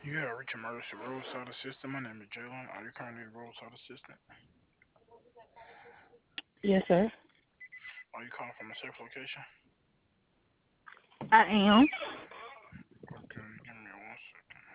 You have reached emergency roadside assistant. My name is Jalen. Are you currently the roadside assistant? Yes, sir. Are you calling from a safe location? I am. Okay, give me 1 second.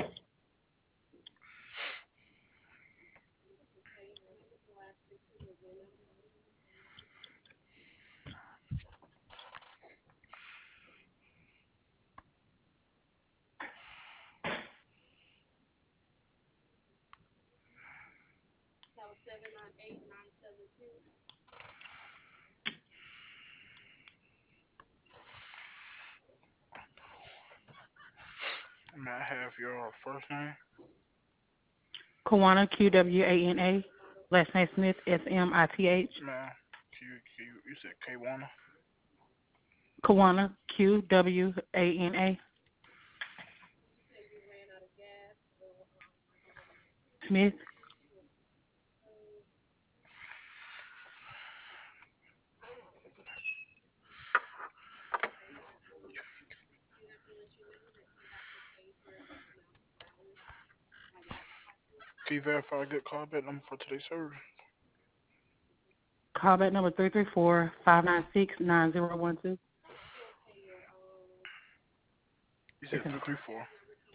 May I have your first name? Kawana, Qwana. Last name Smith, Smith. Ma'am, you said K1? Kawana, Qwana. Smith. Can you verify a good callback number for today's service? Callback number 334-596-9012. You It's said in the car. 334.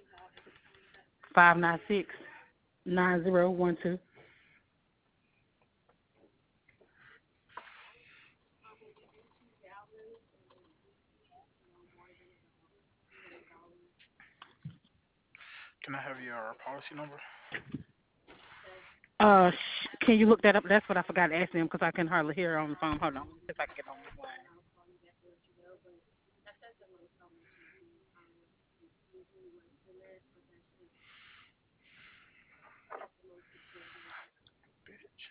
596-9012. Can I have your policy number? Can you look that up? That's what I forgot to ask them because I can hardly hear her on the phone. Hold on. See if I can get on this line. Bitch.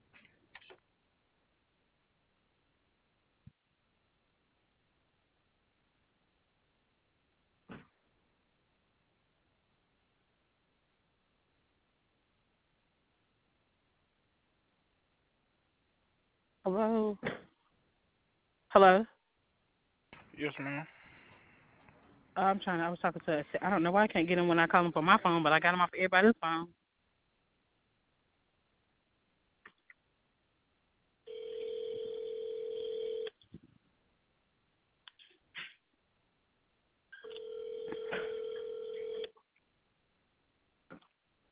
Hello? Hello? Yes, ma'am. I was talking to, I don't know why I can't get him when I call him from my phone, but I got him off everybody's phone.